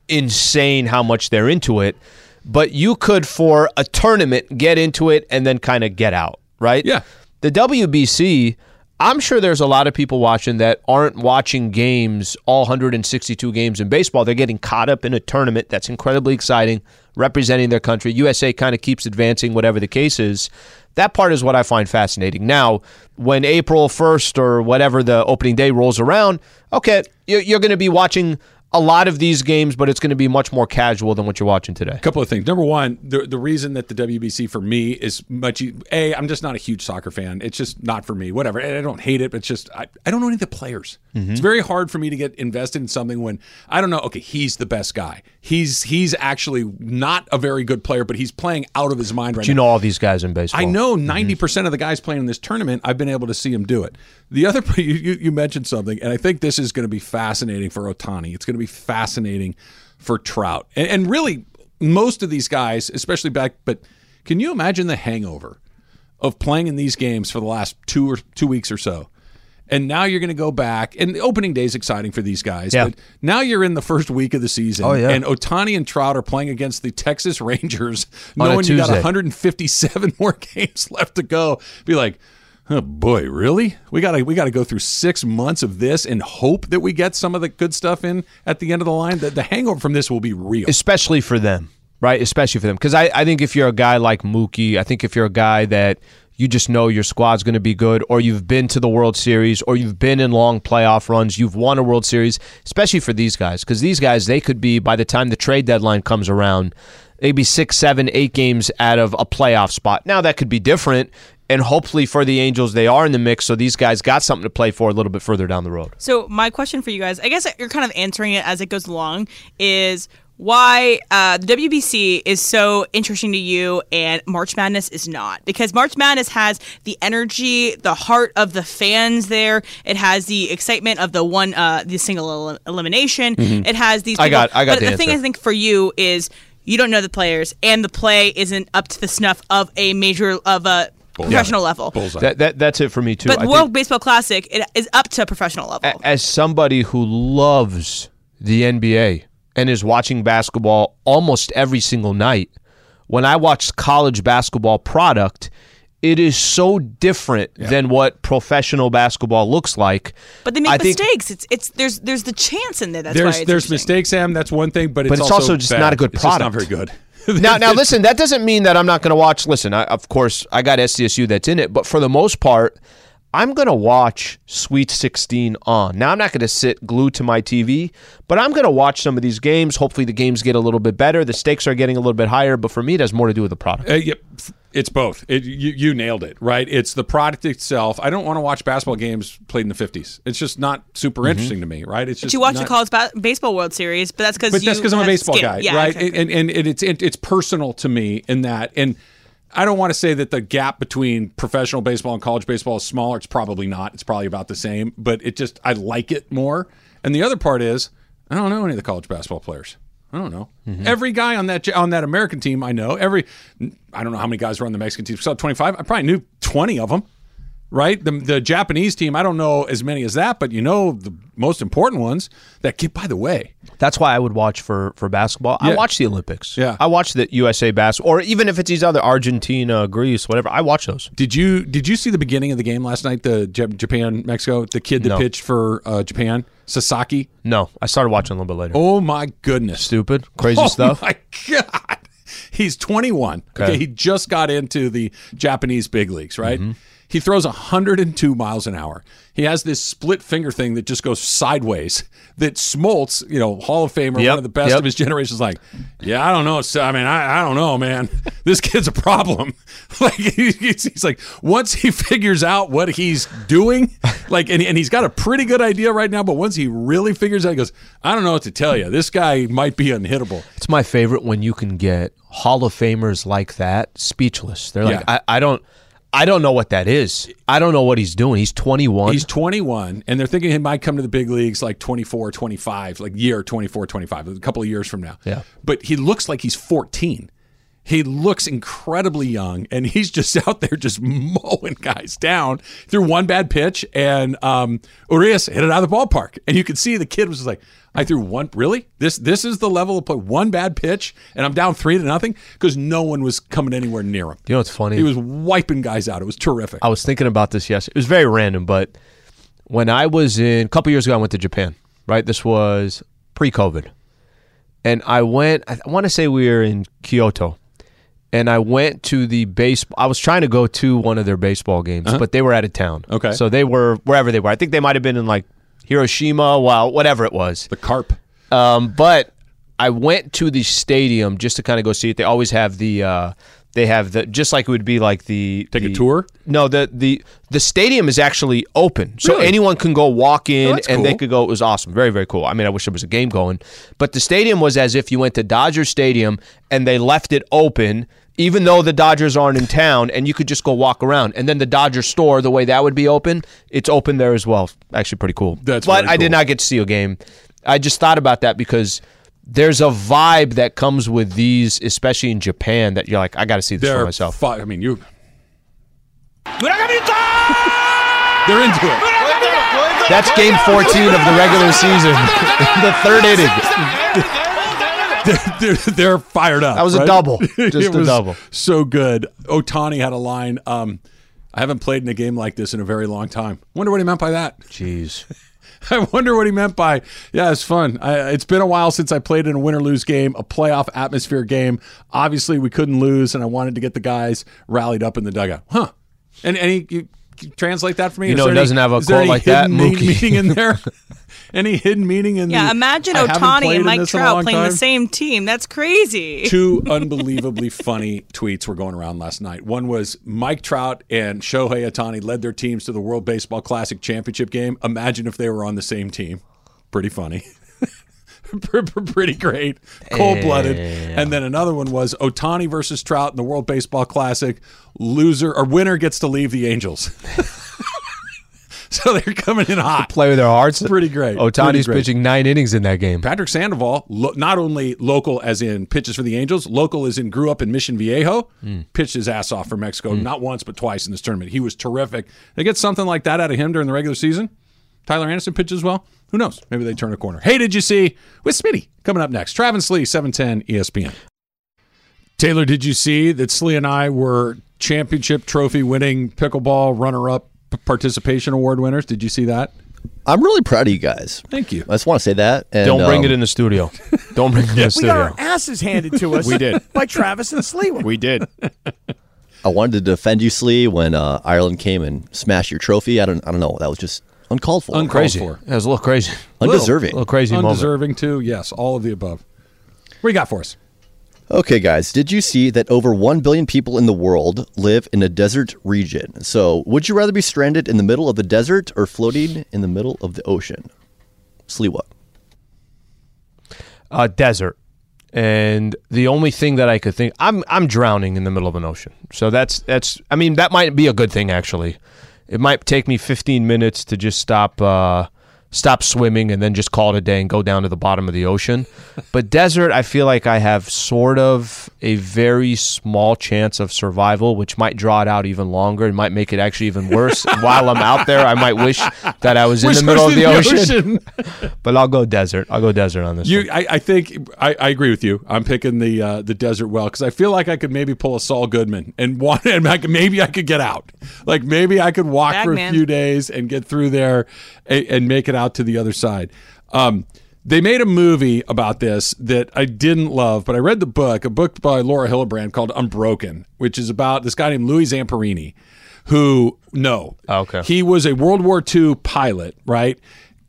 insane how much they're into it, but you could for a tournament get into it and then kind of get out, right? Yeah. The W B C, I'm sure there's a lot of people watching that aren't watching games, all one hundred sixty-two games in baseball. They're getting caught up in a tournament that's incredibly exciting, representing their country. U S A kind of keeps advancing, whatever the case is. That part is what I find fascinating. Now, when April first or whatever the opening day rolls around, okay, you're going to be watching a lot of these games, but it's going to be much more casual than what you're watching today. A couple of things. Number one, the the reason that the W B C for me is much a I'm just not a huge soccer fan. It's just not for me. Whatever. And I don't hate it, but it's just I, I don't know any of the players. Mm-hmm. It's very hard for me to get invested in something when I don't know. Okay, he's the best guy. He's he's actually not a very good player, but he's playing out of his mind right But you now. know all these guys in baseball. I know ninety percent of the guys playing in this tournament, I've been able to see him do it. The other, you, you, you mentioned something, and I think this is going to be fascinating for Ohtani. It's going to be fascinating for Trout. And, and really, most of these guys, especially back, but can you imagine the hangover of playing in these games for the last two or two weeks or so? And now you're going to go back, and the opening day is exciting for these guys. Yeah. But now you're in the first week of the season, Oh, yeah. and Ohtani and Trout are playing against the Texas Rangers, On a knowing you got Tuesday. one hundred fifty-seven more games left to go. Be like, oh boy, really? We got to we got to go through six months of this and hope that we get some of the good stuff in at the end of the line. The, the hangover from this will be real. Especially for them, right? Especially for them. Because I, I think if you're a guy like Mookie, I think if you're a guy that you just know your squad's going to be good, or you've been to the World Series, or you've been in long playoff runs, you've won a World Series, especially for these guys. Because these guys, they could be, by the time the trade deadline comes around, maybe six, seven, eight games out of a playoff spot. Now, that could be different. And hopefully for the Angels, they are in the mix, so these guys got something to play for a little bit further down the road. So my question for you guys, I guess you're kind of answering it as it goes along, is why uh, the W B C is so interesting to you and March Madness is not. Because March Madness has the energy, the heart of the fans there. It has the excitement of the one, uh, the single el- elimination. Mm-hmm. It has these. I People. got- I got But the the thing answer. I think for you is you don't know the players, and the play isn't up to the snuff of a major of a professional level. Bullseye. That, that That's it for me, too. But I the World think- Baseball Classic, it is up to a professional level. A- as somebody who loves the N B A and is watching basketball almost every single night, when I watch college basketball product, it is so different than what professional basketball looks like. But they make I think- mistakes. It's it's there's there's the chance in there. That's there's why it's there's interesting. mistakes, Sam. That's one thing, but it's, But it's also just bad. not a good It's just not product. very good. now, now listen, that doesn't mean that I'm not going to watch. Listen, I, of course, I got S D S U that's in it, but for the most part, I'm going to watch Sweet sixteen on. Now, I'm not going to sit glued to my T V, but I'm going to watch some of these games. Hopefully, the games get a little bit better. The stakes are getting a little bit higher, but for me, it has more to do with the product. Uh, yep, it's both. It, you, you nailed it, right? It's the product itself. I don't want to watch basketball games played in the fifties. It's just not super Mm-hmm. interesting to me, right? It's just But you watch not, the college ba- baseball World Series, but that's because but that's because I'm a baseball guy, yeah, right? exactly. And, and and it's it, it's personal to me in that. And I don't want to say that the gap between professional baseball and college baseball is smaller. It's probably not. It's probably about the same. But it just I like it more. And the other part is I don't know any of the college basketball players. I don't know. Mm-hmm. Every guy on that on that American team I know. Every I don't know how many guys were on the Mexican team. So twenty-five. I probably knew twenty of them. right? The, the Japanese team, I don't know as many as that, but you know the most important ones that get, by the way. That's why I would watch for, for basketball. Yeah. I watch the Olympics. Yeah. I watch the U S A basketball, or even if it's these other Argentina, Greece, whatever, I watch those. Did you did you see the beginning of the game last night, the J- Japan-Mexico, the kid that No. pitched for uh, Japan, Sasaki? No, I started watching a little bit later. Oh, my goodness. Stupid, crazy oh stuff. Oh, my God. He's twenty-one. Okay. Okay. He just got into the Japanese big leagues, right? Mm-hmm. He throws one hundred two miles an hour. He has this split finger thing that just goes sideways that Smoltz, you know, Hall of Famer, Yep, one of the best yep. of his generation, is like, yeah, I don't know. So, I mean, I, I don't know, man. This kid's a problem. Like he's, he's like, once he figures out what he's doing, like, and, and he's got a pretty good idea right now, but once he really figures out, he goes, I don't know what to tell you. This guy might be unhittable. It's my favorite when you can get Hall of Famers like that speechless. They're like, Yeah. I, I don't. I don't know what that is. I don't know what he's doing. He's twenty-one. He's twenty-one, and they're thinking he might come to the big leagues like twenty-four, twenty-five, like year twenty-four, twenty-five, a couple of years from now. Yeah. But he looks like he's fourteen. He looks incredibly young, and he's just out there just mowing guys down through one bad pitch, and um, Urias hit it out of the ballpark. And you could see the kid was just like, I threw one, really? This this is the level of play, one bad pitch, and I'm down three to nothing? Because no one was coming anywhere near him. You know what's funny? He was wiping guys out. It was terrific. I was thinking about this yesterday. It was very random, but when I was in, a couple years ago, I went to Japan, right? This was pre-COVID. And I went, I want to say we were in Kyoto. And I went to the baseball. I was trying to go to one of their baseball games, Uh-huh. but they were out of town. Okay. So they were wherever they were. I think they might have been in like Hiroshima, well, whatever it was. The Carp. Um, but I went to the stadium just to kind of go see it. They always have the, uh, they have the, just like it would be like the Take the, a tour? No, the the the stadium is actually open, so Really? anyone can go walk in Oh, that's and they cool. could go. It was awesome, very very cool. I mean, I wish there was a game going, but the stadium was as if you went to Dodger Stadium and they left it open, even though the Dodgers aren't in town, and you could just go walk around. And then the Dodger store, the way that would be open, it's open there as well. Actually, pretty cool. That's but very I did cool. not get to see a game. I just thought about that because there's a vibe that comes with these, especially in Japan, that you're like, I got to see this They're for myself. fi- I mean, you. They're into it. That's game fourteen of the regular season, the third inning. They're, they're, they're fired up. That was a right? double. Just It a was double. So good. Otani had a line. Um, I haven't played in a game like this in a very long time. Wonder what he meant by that. Jeez. I wonder what he meant by, yeah, it's fun. I, it's been a while since I played in a win-or-lose game, a playoff atmosphere game. Obviously, we couldn't lose, and I wanted to get the guys rallied up in the dugout. Huh. And any you, you translate that for me? You Is know, there it doesn't any, have a is there quote any like that, hidden me- Mookie. meaning in there? Any hidden meaning in the Yeah, imagine I haven't Otani played and in Mike this in a Trout long playing time? the same team. That's crazy. Two unbelievably funny tweets were going around last night. One was Mike Trout and Shohei Ohtani led their teams to the World Baseball Classic Championship game. Imagine if they were on the same team. Pretty funny. Pretty great. Cold-blooded. And then another one was Ohtani versus Trout in the World Baseball Classic. Loser or winner gets to leave the Angels. So they're coming in hot. Play with their hearts. Pretty great. Otani's Pretty great. pitching nine innings in that game. Patrick Sandoval, lo- not only local as in pitches for the Angels, local as in grew up in Mission Viejo, pitched his ass off for Mexico, not once but twice in this tournament. He was terrific. They get something like that out of him during the regular season. Tyler Anderson pitches well. Who knows? Maybe they turn a corner. Hey, did you see? With Smitty coming up next. Travis Lee, seven ten E S P N. Taylor, did you see that Slee and I were championship trophy winning pickleball runner-up participation award winners? Did you see that? I'm really proud of you guys. Thank you. I just want to say that. And, Don't bring um, it in the studio. Don't bring it in the We studio. got our asses handed to us We did. by Travis and Sleewa. We did. I wanted to defend you, Slee, when uh, Ireland came and smashed your trophy. I don't. I don't know. That was just uncalled for. Uncalled Crazy. for. That was a little crazy. Undeserving. A little crazy moment. Undeserving, too. Yes, all of the above. What do you got for us? Okay, guys, did you see that over one billion people in the world live in a desert region? So, would you rather be stranded in the middle of the desert or floating in the middle of the ocean? Sliwa. Uh, desert. And the only thing that I could think, I'm I'm drowning in the middle of an ocean. So that's that's. I mean, that might be a good thing actually. It might take me fifteen minutes to just stop uh, stop swimming and then just call it a day and go down to the bottom of the ocean. But desert, I feel like I have sort of a very small chance of survival, which might draw it out even longer and might make it actually even worse. And while I'm out there, I might wish that I was in Wish the I middle was of the in the ocean. ocean. But I'll go desert. I'll go desert on this You, one. I, I think I, I agree with you. I'm picking the uh, the desert well because I feel like I could maybe pull a Saul Goodman and want, and I could, maybe I could get out. Like maybe I could walk for a Bagman. few days and get through there and, and make it out to the other side. Um, they made a movie about this that I didn't love, but I read the book, a book by Laura Hillebrand called Unbroken, which is about this guy named Louis Zamperini, who no, Okay. he was a World War Two pilot, right?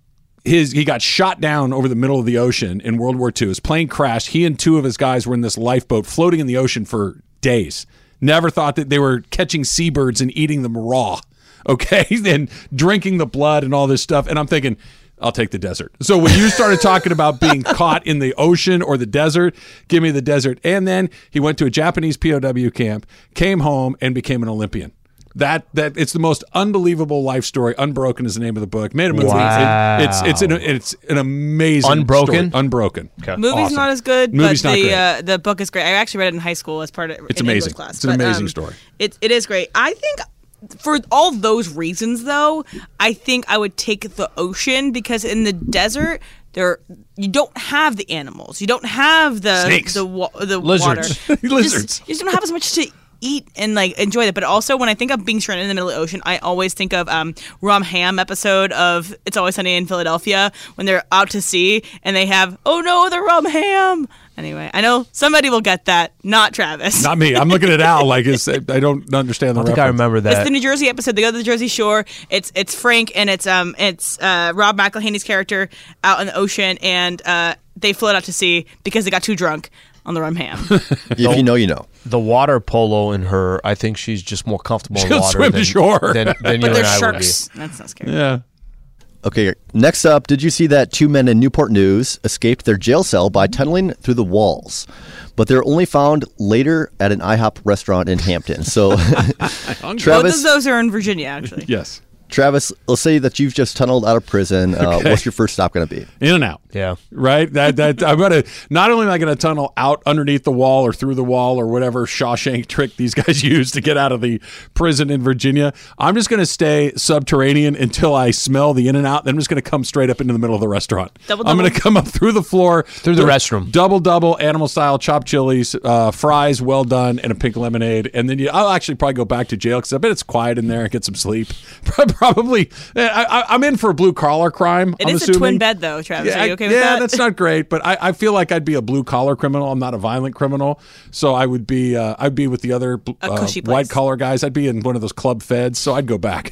His he got shot down over the middle of the ocean in World War Two. His plane crashed. He and two of his guys were in this lifeboat floating in the ocean for days. Never thought that they were catching seabirds and eating them raw, okay, and drinking the blood and all this stuff. And I'm thinking, I'll take the desert. So when you started talking about being caught in the ocean or the desert, give me the desert. And then he went to a Japanese P O W camp, came home, and became an Olympian. That that it's the most unbelievable life story. Unbroken is the name of the book. Made a movie. Wow. It- it's it's an it's an amazing Unbroken? story. Unbroken. Okay. Movie's Awesome. not as good, Movie's but not the great. uh, the book is great. I actually read it in high school as part of It's an amazing. English class. It's an but, amazing um, story. It it is great. I think for all those reasons, though, I think I would take the ocean because in the desert there you don't have the animals, you don't have the Snakes. the wa- the Lizards. water, You Lizards. just, you just don't have as much to eat and like enjoy that. But also when I think of being stranded in the middle of the ocean, I always think of um Rum Ham episode of It's Always Sunny in Philadelphia when they're out to sea and they have oh no the rum ham. Anyway, I know somebody will get that, not Travis. Not me. I'm looking at Al like it's, I don't understand the I think I reference. remember It's that. the New Jersey episode. They go to the Jersey Shore. It's it's Frank and it's um it's uh, Rob McElhaney's character out in the ocean, and uh, they float out to sea because they got too drunk on the rum ham. If you know, you know. The water polo in her, I think she's just more comfortable in She'll water swim than, to shore. than, than you But and they're I would be. sharks. That's not scary. Yeah. Okay, next up, did you see that two men in Newport News escaped their jail cell by tunneling through the walls? But they're only found later at an IHOP restaurant in Hampton. So, Both of Travis, those are in Virginia, actually. Yes. Travis, let's say that you've just tunneled out of prison. Uh, Okay. What's your first stop going to be? In and out. Yeah. Right? That that I'm gonna not only am I gonna tunnel out underneath the wall or through the wall or whatever Shawshank trick these guys use to get out of the prison in Virginia, I'm just gonna stay subterranean until I smell the in and out, then I'm just gonna come straight up into the middle of the restaurant. Double, I'm gonna double? come up through the floor. Through the restroom. Double double, animal style, chopped chilies, uh, fries well done, and a pink lemonade. And then you, I'll actually probably go back to jail because I bet it's quiet in there and get some sleep. Probably I, I, I'm in for a blue collar crime. It I'm is assuming. a twin bed, though, Travis. Yeah, Are you okay I- with yeah, that? that's not great, but I, I feel like I'd be a blue collar criminal. I'm not a violent criminal, so I would be. Uh, I'd be with the other A uh, cushy place. white collar guys. I'd be in one of those club feds, so I'd go back,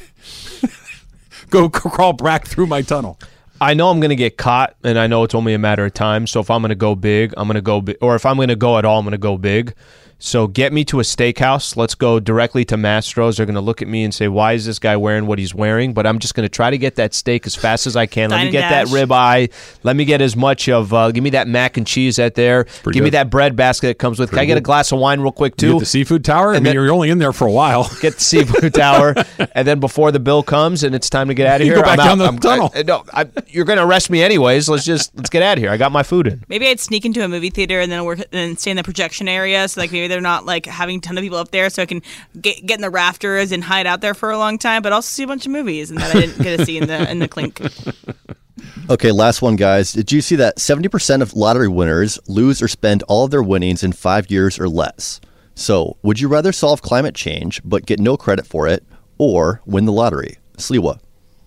go c- crawl back through my tunnel. I know I'm going to get caught, and I know it's only a matter of time. So if I'm going to go big, I'm going to go big. Or if I'm going to go at all, I'm going to go big. So get me to a steakhouse. Let's go directly to Mastro's. They're going to look at me and say, why is this guy wearing what he's wearing? But I'm just going to try to get that steak as fast as I can. Let Dine me and get that dash. ribeye. Let me get as much of, uh, give me that mac and cheese that there. Give me good. that bread basket that comes with. Can I get a glass of wine real quick, You too? get the seafood tower. I And mean, then- you're only in there for a while. Get the seafood tower, and then before the bill comes and it's time to get out of You here, go back I'm down out. the I'm- tunnel. I- no, I, you're going to arrest me anyways. Let's just let's get out of here. I got my food in. Maybe I'd sneak into a movie theater and then work and stay in the projection area. So like maybe they're not like having a ton of people up there, so I can get get in the rafters and hide out there for a long time, but also see a bunch of movies and that I didn't get to see in the in the clink. Okay, last one, guys. Did you see that seventy percent of lottery winners lose or spend all of their winnings in five years or less? So, would you rather solve climate change but get no credit for it, or win the lottery? Sliwa.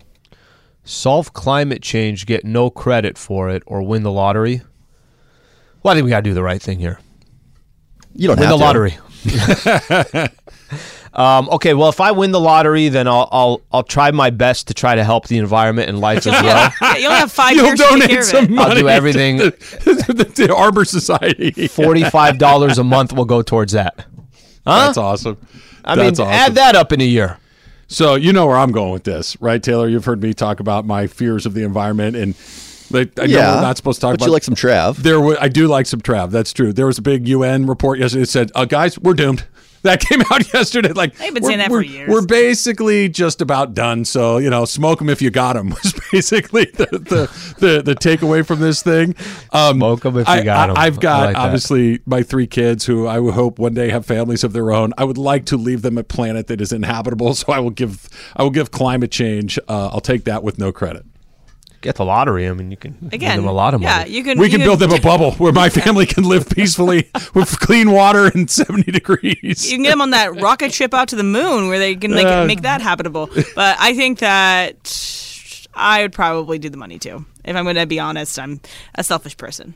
Solve climate change, get no credit for it, or win the lottery. Well, I think we got to do the right thing here. You don't Win have the to. lottery. um, okay, well, if I win the lottery, then I'll I'll I'll try my best to try to help the environment and life as well. Yeah, you only have five You'll years to take donate care of some it. money. I'll do everything. to the, the Arbor Society. Forty-five dollars a month will go towards that. Huh? That's awesome. I mean, That's awesome. add that up in a year. So you know where I'm going with this, right, Taylor? You've heard me talk about my fears of the environment, and like, I know Yeah, we're not supposed to talk but about. you like some Trav. There, wa- I do like some Trav. That's true. There was a big U N report yesterday that said, uh, "Guys, we're doomed. That came out yesterday. Like They've been we're, saying that we're, for years. We're basically just about done. So you know, smoke them if you got them was basically the the, the, the takeaway from this thing. Um, Smoke them if you I, got 'em. I, I've got I like that. obviously my three kids who I would hope one day have families of their own. I would like to leave them a planet that is inhabitable. So I will give I will give climate change. Uh, I'll take that with no credit. Get the lottery. I mean, you can Again, give them a lot of yeah, money. you can. We you can build them a bubble where my family can live peacefully with clean water and seventy degrees. You can get them on that rocket ship out to the moon where they can make, Uh, make that habitable. But I think that I would probably do the money too. If I'm going to be honest, I'm a selfish person.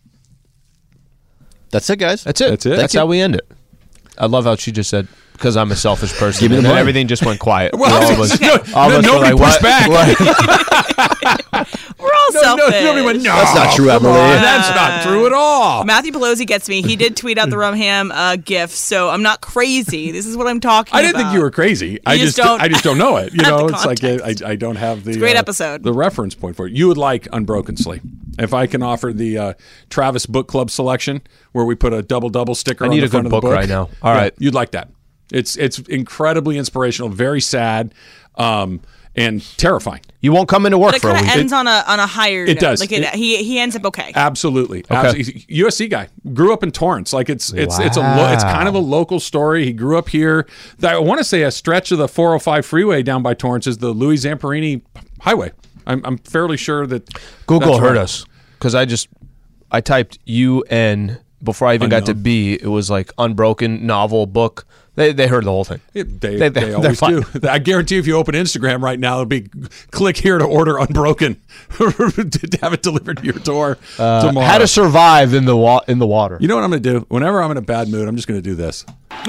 That's it, guys. That's it. That's it. That's how we end it. I love how she just said, because I'm a selfish person. Give me the and then money. everything just went quiet. Well, all of us, no, all of no, us were nobody like, pushed what? back. What? We're all No, no, selfish. nobody went, no, That's not true, come Emily. on, that's not true at all. Matthew Pelosi gets me. He did tweet out the Rumham uh, gif, so I'm not crazy. This is what I'm talking about. I didn't think you were crazy. I just just, don't I just don't know it. You have know, the it's like I, context. I, I don't have the a great uh, episode. the reference point for it. You would like Unbroken Sleep. If I can offer the uh, Travis Book Club selection, where we put a double double sticker. I on need the a front good of the book book right now. All Yeah, right. you'd like that. It's it's incredibly inspirational, very sad, um, and terrifying. You won't come into work But it for a kind of week. ends on a on a higher. It note. does. Like it, It- he he ends up okay. Absolutely. Absolutely. U S C guy. Grew up in Torrance. Like it's it's it's a lo- it's kind of a local story. He grew up here. I want to say a stretch of the four oh five freeway down by Torrance is the Louis Zamperini Highway. I'm I'm fairly sure that Google that's heard right. us because I just I typed U N before I even got to Unknown. B. It was like unbroken novel book. They they heard the whole thing. It- they, They- they, they're always fine. do. I guarantee if you open Instagram right now, it'll be click here to order Unbroken to have it delivered to your door tomorrow. How to survive in the wa- in the water. You know what I'm going to do? Whenever I'm in a bad mood, I'm just going to do this.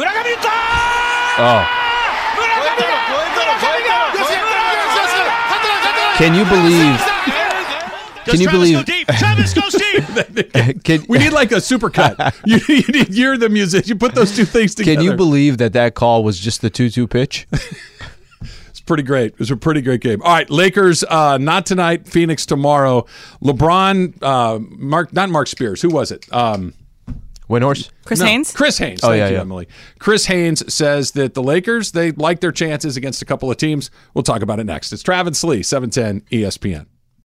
Oh, can you believe? Can you believe? Can, We need like a supercut. you, you need, you're the musician. You put those two things together. can you believe that that call was just the two two pitch? It's pretty great. It was a pretty great game. All right, Lakers uh, not tonight. Phoenix tomorrow. LeBron, uh, Mark, not Mark Spears. Who was it? Um, Windhorse. Chris no, Haynes. Chris Haynes. Oh, Thank yeah, you, yeah. Emily. Chris Haynes says that the Lakers, they like their chances against a couple of teams. We'll talk about it next. It's Travis Lee, seven ten E S P N.